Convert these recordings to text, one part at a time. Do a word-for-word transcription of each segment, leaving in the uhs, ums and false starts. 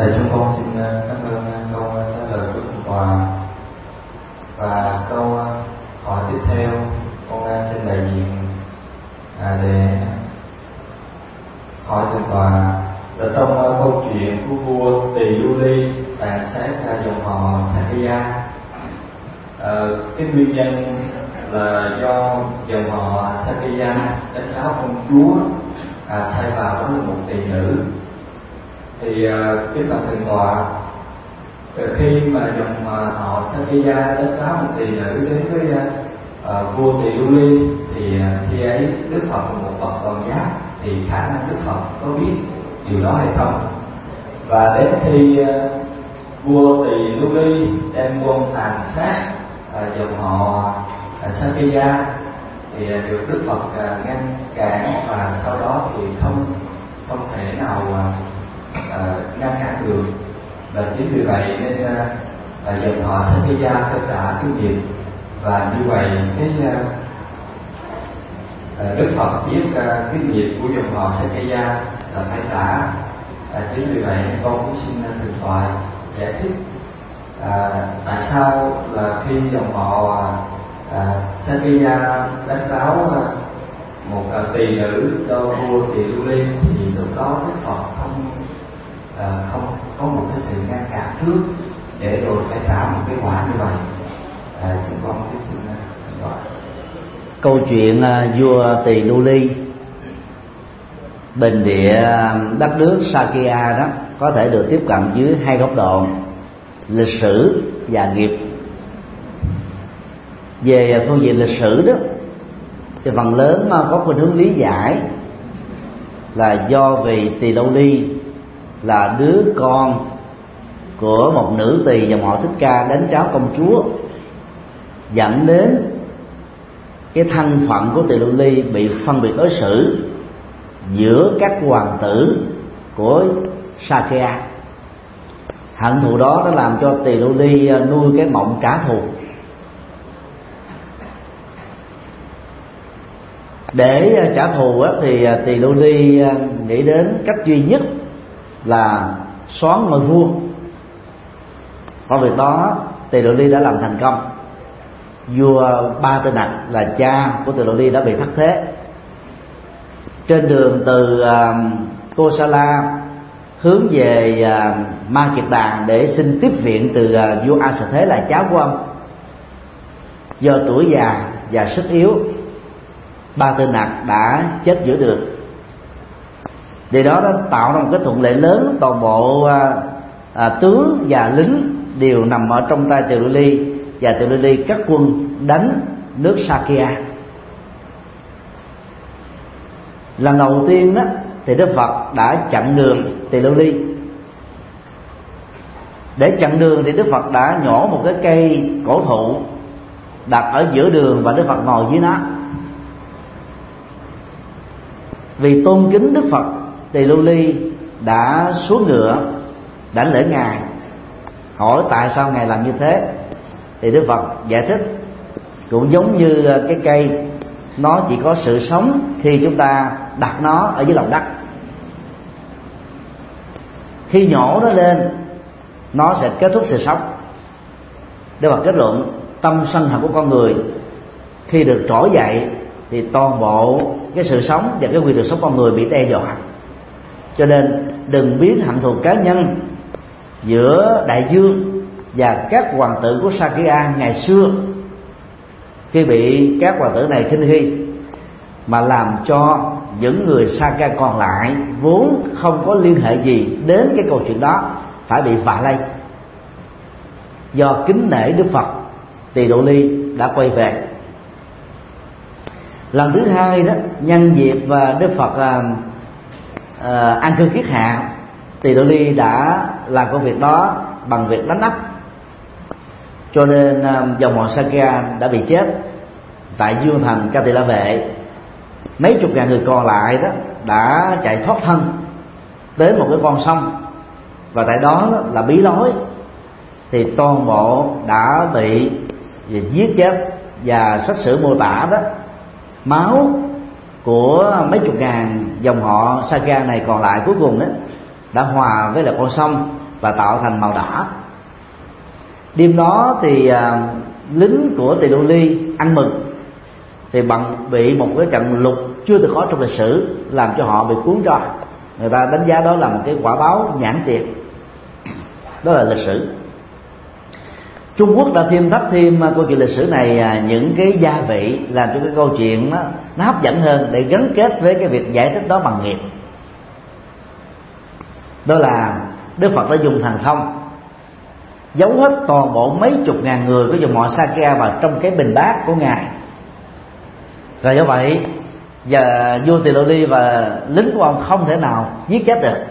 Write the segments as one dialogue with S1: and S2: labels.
S1: Thầy chúng con xin cảm ơn câu trả lời của Thượng Tọa. Và câu hỏi tiếp theo con xin đại diện à, để hỏi Thượng Tọa là trong câu chuyện của vua Tỳ Lưu Ly tàn sát dòng họ Sakya, à, cái nguyên nhân là do dòng họ Sakya đánh cáo công chúa à, thay vào đó là một tỳ nữ. Thì à, kính bạch Thượng Tọa, khi mà dòng họ Sakya đánh cáo một tỳ nữ đến với à, vua Tỳ Lưu Ly, thì khi ấy Đức Phật là một bậc toàn giác, thì khả năng Đức Phật có biết điều đó hay không? Và đến khi à, vua Tỳ Lưu Ly đem quân tàn sát à, dòng họ à, Sakya, thì à, được Đức Phật à, ngăn cản, và sau đó thì không không thể nào à, à, ngăn cản được. Và chính vì vậy nên à, à, dòng họ Sakya phải trả cái nghiệp. Và như vậy cái à, à, Đức Phật biết à, cái nghiệp của dòng họ Sakya là phải trả. À, chính vì vậy con cũng xin Thượng Tọa giải thích à, tại sao là khi dòng họ à, Sakya đánh cáo à, một à, tỳ nữ cho vua Tỳ Lưu Ly, thì lúc đó Đức Phật không à, không có một cái sự ngăn cản trước để rồi phải trả một cái quả như vậy. À, chúng con xin Thượng Tọa.
S2: Câu chuyện uh, vua Tỳ Lưu Ly bình địa đất nước Sakya đó có thể được tiếp cận dưới hai góc độ: lịch sử và nghiệp. Về phương diện lịch sử đó thì phần lớn có khuynh hướng lý giải là do vì Tỳ Lưu Ly là đứa con của một nữ tỳ dòng họ Thích Ca đánh cáo công chúa, dẫn đến cái thân phận của Tỳ Lưu Ly bị phân biệt đối xử giữa các hoàng tử của Sakya. Hận thù đó đã làm cho Tỳ Lưu Ly nuôi cái mộng trả thù. Để trả thù thì Tỳ Lưu Ly nghĩ đến cách duy nhất là soán ngôi vua. Qua việc đó Tỳ Lưu Ly đã làm thành công. Vua Ba Tư Nặc là cha của Tỳ Lưu Ly đã bị thất thế. Trên đường từ uh, Kosala hướng về uh, Ma Kiệt Đàn để xin tiếp viện từ uh, vua A Sở Thế là cháu của ông, do tuổi già và sức yếu, Ba Tư Nặc đã chết giữa đường. Điều đó đã tạo ra một cái thuận lợi lớn. Toàn bộ uh, uh, tướng và lính đều nằm ở trong tay Tỳ Lưu Ly, và Tỳ Lưu Ly cắt quân đánh nước Sakya. Lần đầu tiên đó thì Đức Phật đã chặn đường Tỳ Lưu Ly. Để chặn đường thì Đức Phật đã nhổ một cái cây cổ thụ đặt ở giữa đường, và Đức Phật ngồi dưới nó. Vì tôn kính Đức Phật, Tỳ Lưu Ly đã xuống ngựa đảnh lễ ngài, hỏi tại sao ngài làm như thế. Thì Đức Phật giải thích cũng giống như cái cây, nó chỉ có sự sống khi chúng ta đặt nó ở dưới lòng đất. Khi nhổ nó lên, nó sẽ kết thúc sự sống. Đức Phật kết luận tâm sân hận của con người khi được trỗi dậy thì toàn bộ cái sự sống và cái quyền được sống con người bị đe dọa. Cho nên đừng biến hận thù cá nhân giữa đại dương và các hoàng tử của Sakya ngày xưa khi bị các hoàng tử này khinh khi, mà làm cho những người Sakya còn lại vốn không có liên hệ gì đến cái câu chuyện đó phải bị vạ lây. Do kính nể Đức Phật, Tỳ Lưu Ly đã quay về. Lần thứ hai đó, nhân dịp Đức Phật à, à, an cư kiết hạ, Tỳ Lưu Ly đã làm công việc đó bằng việc đánh ấp. Cho nên à, dòng họ Sakya đã bị chết tại Dương Thành Ca Tỳ La Vệ. Mấy chục ngàn người còn lại đó đã chạy thoát thân đến một cái con sông, và tại đó, đó là Bí Lối, thì toàn bộ đã bị giết chết. Và sách sử mô tả đó, máu của mấy chục ngàn dòng họ Sakya này còn lại cuối cùng đó đã hòa với là con sông, và tạo thành màu đỏ. Đêm đó thì à, lính của Tỳ Lô Ly ăn mừng thì bằng bị một cái trận lụt chưa từng có trong lịch sử làm cho họ bị cuốn trôi. Người ta đánh giá đó là một cái quả báo nhãn tiền. Đó là lịch sử. Trung Quốc đã thêm thắt thêm câu chuyện lịch sử này những cái gia vị làm cho cái câu chuyện nó, nó hấp dẫn hơn, để gắn kết với cái việc giải thích đó bằng nghiệp. Đó là Đức Phật đã dùng thần thông giấu hết toàn bộ mấy chục ngàn người của dòng họ Sakya vào trong cái bình bát của ngài. Và do vậy giờ vua Tỳ Lô Ly và lính của ông không thể nào giết chết được,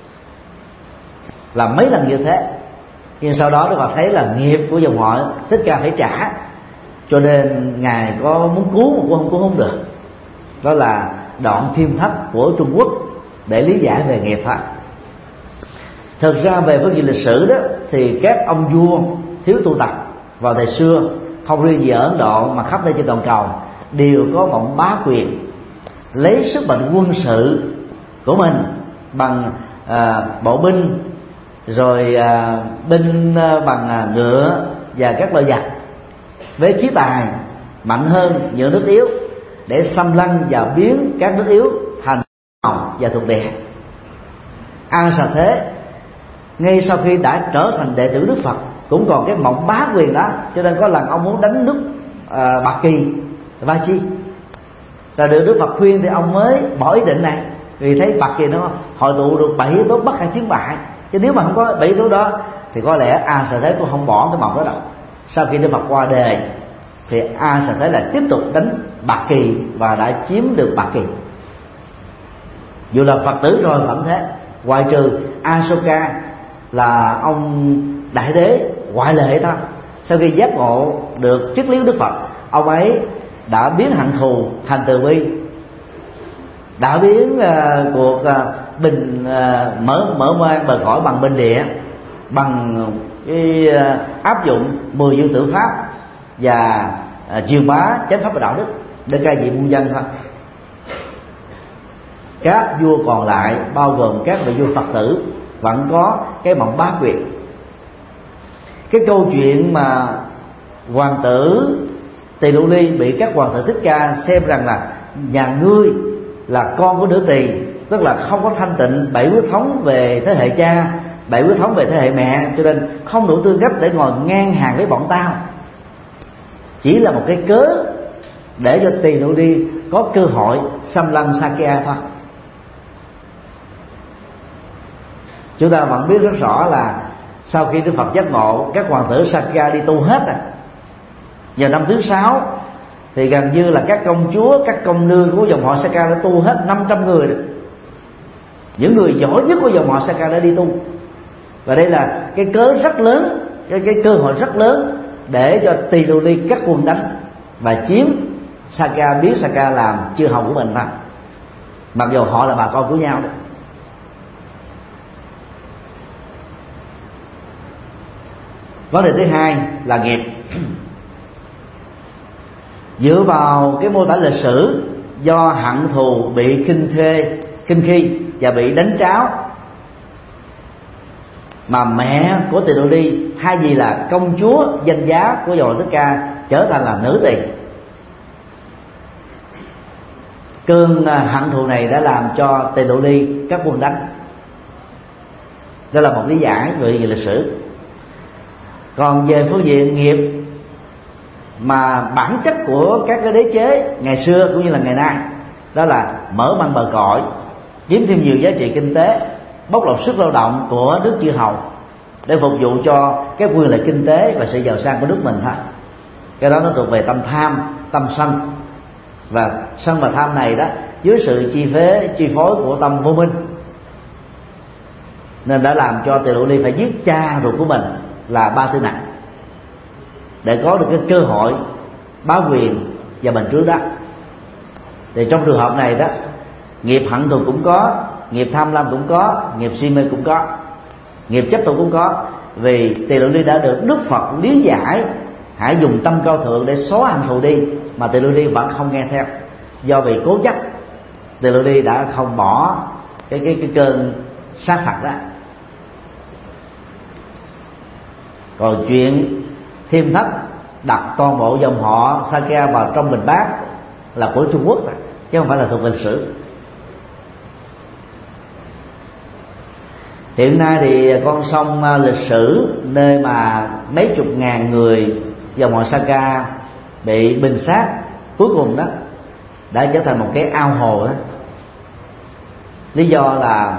S2: làm mấy lần như thế. Nhưng sau đó Đức Phật thấy là nghiệp của dòng họ Thích Ca phải trả, cho nên ngài có muốn cứu mà cũng không cứu không được. Đó là đoạn phim thách của Trung Quốc để lý giải về nghiệp thôi. Thực ra về phương diện lịch sử đó thì các ông vua thiếu tu tập vào thời xưa, không riêng gì ở Ấn Độ mà khắp nơi trên toàn cầu, đều có mộng bá quyền, lấy sức mạnh quân sự của mình bằng à, bộ binh, rồi à, binh à, bằng à, ngựa và các loại giặc, với khí tài mạnh hơn những nước yếu, để xâm lăng và biến các nước yếu thành hồng và thuộc địa. A Xà Thế ngay sau khi đã trở thành đệ tử Đức Phật cũng còn cái mộng bá quyền đó, cho nên có lần ông muốn đánh nước à, Bạc Kỳ, Va Chi, rồi được Đức Phật khuyên thì ông mới bỏ ý định này, vì thấy Bạc Kỳ nó hội tụ được bảy yếu tố bất khả chiến bại, chứ nếu mà không có bảy yếu tố đó thì có lẽ A Xà Thế cũng không bỏ cái mộng đó đâu. Sau khi Đức Phật qua đời thì A Xà Thế lại tiếp tục đánh Bạc Kỳ và đã chiếm được Bạc Kỳ. Dù là Phật tử rồi vẫn thế, ngoại trừ Asoka là ông đại đế ngoại lệ thôi. Sau khi giác ngộ được triết lý Đức Phật, ông ấy đã biến hận thù thành từ bi, đã biến uh, cuộc uh, bình uh, mở mở mang bờ cõi bằng bên địa, bằng cái uh, áp dụng mười dương tử pháp và uh, truyền bá chánh pháp và đạo đức để cai trị muôn dân thôi. Các vua còn lại bao gồm các vị vua Phật tử vẫn có cái mộng bá quyền. Cái câu chuyện mà hoàng tử Tỳ Lô Ly bị các hoàng tử Thích Ca xem rằng là nhà ngươi là con của nữ tỳ, tức là không có thanh tịnh bảy huyết thống về thế hệ cha, bảy huyết thống về thế hệ mẹ, cho nên không đủ tư cách để ngồi ngang hàng với bọn tao, chỉ là một cái cớ để cho Tỳ Lô Ly có cơ hội xâm lăng Sakya thôi. Chúng ta vẫn biết rất rõ là sau khi Đức Phật giác ngộ, các hoàng tử Sakya đi tu hết à. Giờ năm thứ sáu thì gần như là các công chúa, các công nương của dòng họ Sakya đã tu hết năm trăm người rồi. Những người giỏi nhất của dòng họ Sakya đã đi tu. Và đây là cái cớ rất lớn, cái, cái cơ hội rất lớn để cho Tỳ Lô Ly các quân đánh và chiếm Sakya, biến Sakya làm chư hầu của mình thôi, mặc dù họ là bà con của nhau đó. Vấn đề thứ hai là nghiệp. Dựa vào cái mô tả lịch sử, do hận thù bị khinh thê, khinh khi và bị đánh tráo, mà mẹ của Tỳ Lô Ly thay vì là công chúa danh giá của dòng họ Thích Ca trở thành là nữ tỳ. Cơn hận thù này đã làm cho Tỳ Lô Ly các quân đánh. Đó là một lý giải về lịch sử. Còn về phương diện nghiệp mà bản chất của các cái đế chế ngày xưa cũng như là ngày nay, đó là mở mang bờ cõi, kiếm thêm nhiều giá trị kinh tế, bóc lột sức lao động của nước chư hầu để phục vụ cho cái quyền lợi kinh tế và sự giàu sang của nước mình thôi. Cái đó nó thuộc về tâm tham, tâm sân, và sân và tham này đó dưới sự chi phối chi phối của tâm vô minh, nên đã làm cho Tỳ Lô Ly phải giết cha ruột của mình là Ba Tư Nặc để có được cái cơ hội bá quyền và bành trướng đó. Thì trong trường hợp này đó, nghiệp hận thù cũng có, nghiệp tham lam cũng có, nghiệp si mê cũng có, nghiệp chấp thủ cũng có. Vì Tỳ Lô Ly đã được Đức Phật lý giải hãy dùng tâm cao thượng để xóa hận thù đi, mà Tỳ Lô Ly vẫn không nghe theo. Do vì cố chấp, Tỳ Lô Ly đã không bỏ cái cái cái cơn sát phạt đó. Còn chuyện Thiêm Thất đặt toàn bộ dòng họ Sakya vào trong bình bát là của Trung Quốc chứ không phải là thuộc lịch sử. Hiện nay thì con sông lịch sử nơi mà mấy chục ngàn người dòng họ Sakya bị bình sát cuối cùng đó đã trở thành một cái ao hồ đó. Lý do là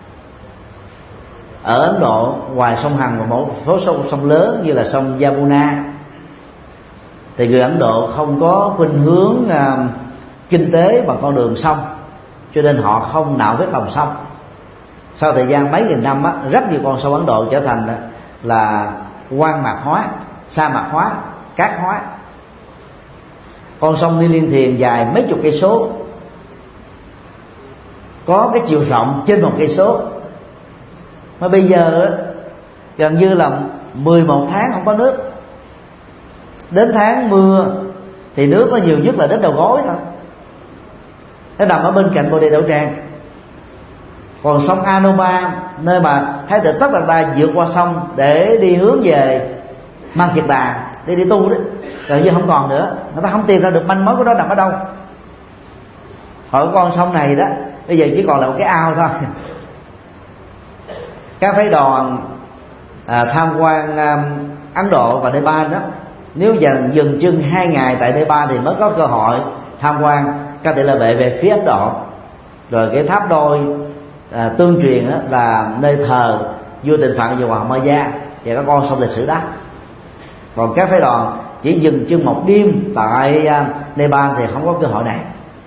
S2: ở Ấn Độ, ngoài sông Hằng và một số sông sông lớn như là sông Yamuna, thì người Ấn Độ không có khuynh hướng uh, kinh tế bằng con đường sông, cho nên họ không nạo vét lòng sông. Sau thời gian mấy nghìn năm á, rất nhiều con sông Ấn Độ trở thành là hoang mạc hóa, sa mạc hóa, cát hóa. Con sông Ni Liên Thiền dài mấy chục cây số, có cái chiều rộng trên một cây số, mà bây giờ gần như là mười một tháng không có nước. Đến tháng mưa thì nước nó nhiều nhất là đến đầu gối thôi. Nó nằm ở bên cạnh Bồ Đề Đậu Tràng. Còn sông Anopa, nơi mà Thái tử Tất Đạt Đa vượt qua sông để đi hướng về Man Kiệt Đà để đi tu đó, rồi giờ không còn nữa. Người ta không tìm ra được manh mối của nó nằm ở đâu. Hỏi con sông này đó bây giờ chỉ còn là một cái ao thôi. Các phái đoàn à, tham quan à, Ấn Độ và Nepal đó, nếu dần dừng chân hai ngày tại Nepal thì mới có cơ hội tham quan các tỷ lệ vệ về phía Ấn Độ. Rồi cái tháp đôi à, tương truyền đó, là nơi thờ vua Tịnh Phạn và Hoàng Maya và các con sông lịch sử đó. Còn các phái đoàn chỉ dừng chân một đêm tại à, Nepal thì không có cơ hội này.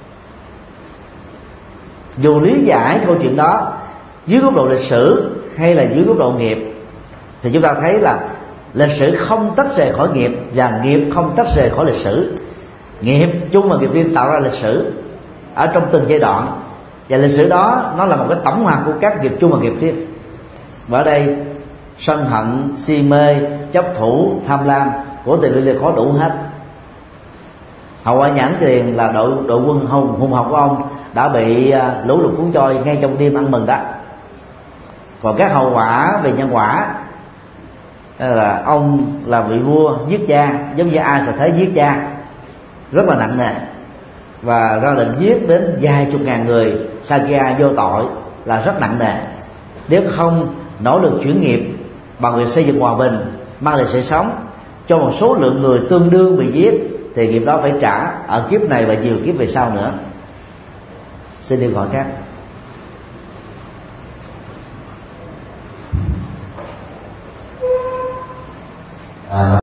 S2: Dù lý giải câu chuyện đó dưới góc độ lịch sử hay là dưới góc độ nghiệp, thì chúng ta thấy là lịch sử không tách rời khỏi nghiệp và nghiệp không tách rời khỏi lịch sử. Nghiệp chung và nghiệp riêng tạo ra lịch sử ở trong từng giai đoạn, và lịch sử đó nó là một cái tổng hòa của các nghiệp chung và nghiệp riêng. Và ở đây sân hận, si mê, chấp thủ, tham lam của Tỳ Lô Ly có đủ hết. Hậu quả nhãn tiền là đội đội quân hùng hùng hậu của ông đã bị lũ lụt cuốn trôi ngay trong đêm ăn mừng đó. Còn các hậu quả về nhân quả là ông là vị vua giết cha, giống như ai sẽ thấy giết cha, rất là nặng nề, và ra lệnh giết đến vài chục ngàn người Sakya vô tội là rất nặng nề. Nếu không nỗ lực chuyển nghiệp bằng việc xây dựng hòa bình, mang lại sự sống cho một số lượng người tương đương bị giết, thì nghiệp đó phải trả ở kiếp này và nhiều kiếp về sau nữa. Xin đi gọi các. À.